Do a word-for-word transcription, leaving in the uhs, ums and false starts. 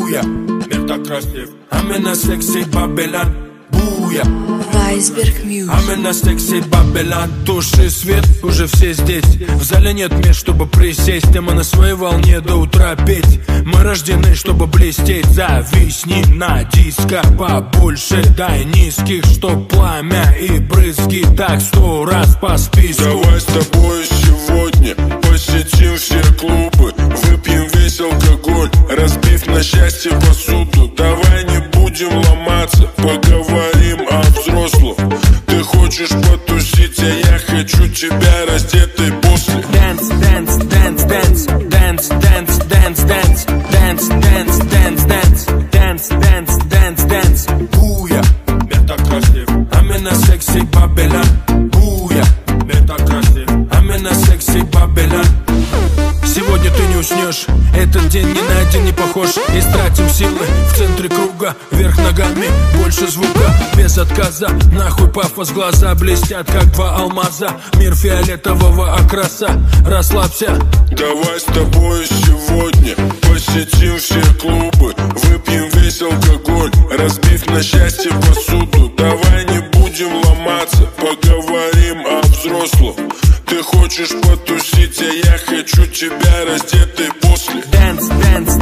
Буя, мир так красив. Амина секси Бабелян. Буя. Weisberg Music. Амина секси Бабелян. Туши свет, уже все здесь. В зале нет мест, чтобы присесть. И мы на своей волне до утра петь. Мы рождены, чтобы блестеть. Зависни на диско побольше. Дай низких, чтоб пламя и брызги. Так сто раз по списку. Давай с тобой сегодня посетим все клубы. Выпьем весь алкоголь, разбив на счастье посуду. Давай не будем ломаться, поговорим о взрослом. Ты хочешь потусить, а я хочу тебя раздетой после. Dance, dance, dance, dance, dance, dance, dance, dance, dance, dance, dance, dance, dance, dance, dance, dance. Буя, мир так красив. Амина секси Бабелян. Буя, мир так красив. Амина секси Бабелян. Сегодня ты не уснешь, этот день ни на один не похож. Истратим силы в центре круга, вверх ногами, больше звука, без отказа. Нахуй пафос, глаза блестят, как два алмаза. Мир фиолетового окраса, расслабься. Давай с тобой сегодня посетим все клубы. Выпьем весь алкоголь, разбив на счастье посуду. Давай не будем ломаться, поговорим о взрослом. Ты хочешь потусить, а я хочу тебя раздетой после. Dance, dance,